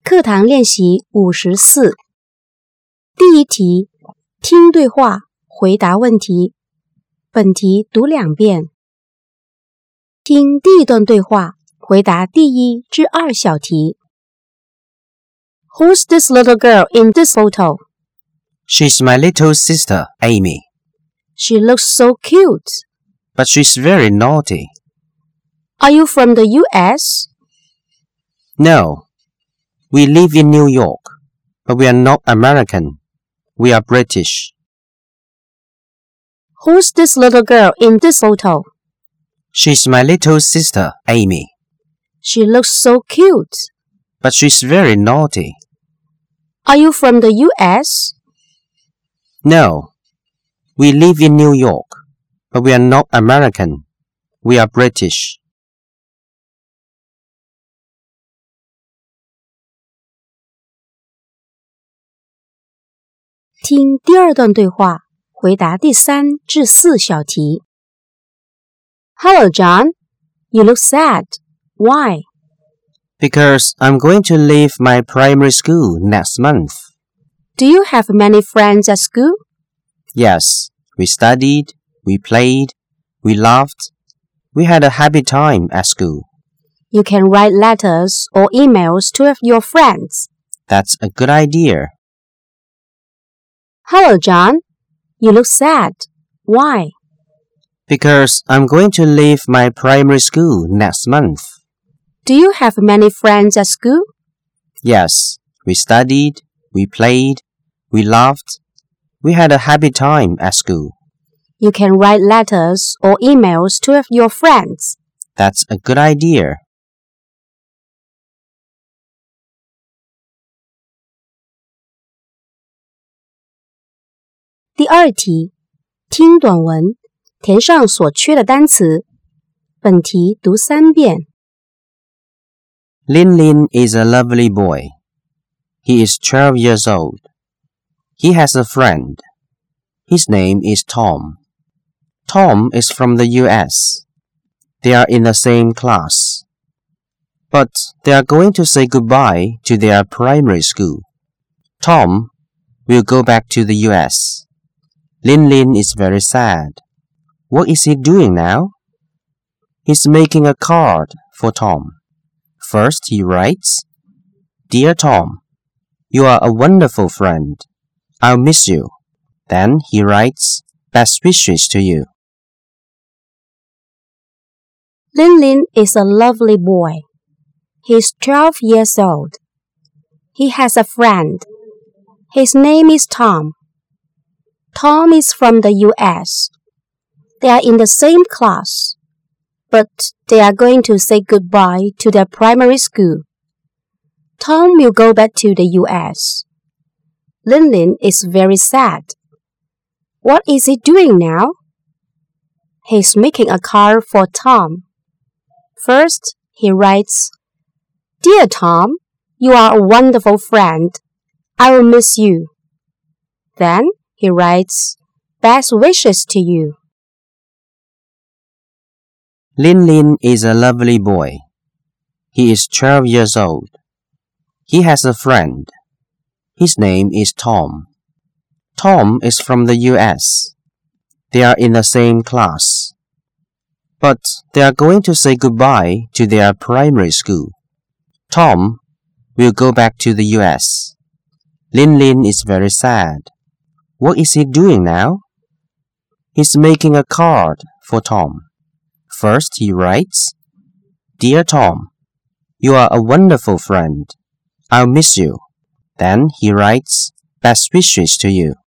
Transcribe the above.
课堂练习54。第一题，听对话，回答问题。本题读2遍。听第一段对话，回答第1至2小题。Who's this little girl in this photo? She's my little sister, Amy. She looks so cute. But she's very naughty. Are you from the US? No. We live in New York, but we are not American. We are British. Who's this little girl in this photo? She's my little sister, Amy. She looks so cute. But she's very naughty. Are you from the US? No. We live in New York, but we are not American. We are British. 听第2段对话，回答第3至4小题。Hello, John. You look sad. Why? Because I'm going to leave my primary school next month. Do you have many friends at school? Yes, we studied, we played, we laughed. We had a happy time at school. You can write letters or emails to your friends. That's a good idea. Hello, John. You look sad. Why? Because I'm going to leave my primary school next month. Do you have many friends at school? Yes, we studied, we played, we laughed. We had a happy time at school. You can write letters or emails to your friends. That's a good idea. 第2题，听短文，填上所缺的单词。本题读3遍。 Lin Lin is a lovely boy. He is 12 years old. He has a friend. His name is Tom. Tom is from the US. They are in the same class. But they are going to say goodbye to their primary school. Tom will go back to the US. Lin Lin is very sad. What is he doing now? He's making a card for Tom. First he writes, Dear Tom, you are a wonderful friend. I'll miss you. Then he writes, Best wishes to you. Lin Lin is a lovely boy. He's 12 years old. He has a friend. His name is Tom. Tom is from the US. They are in the same class, but they are going to say goodbye to their primary school. Tom will go back to the US. Lin Lin is very sad. What is he doing now? He's making a card for Tom. First, he writes, Dear Tom, you are a wonderful friend. I will miss you. Then he writes, Best wishes to you. Lin Lin is a lovely boy. He is 12 years old. He has a friend. His name is Tom. Tom is from the US. They are in the same class. But they are going to say goodbye to their primary school. Tom will go back to the US. Lin Lin is very sad. What is he doing now? He's making a card for Tom. First he writes, Dear Tom, you are a wonderful friend. I'll miss you. Then he writes, Best wishes to you.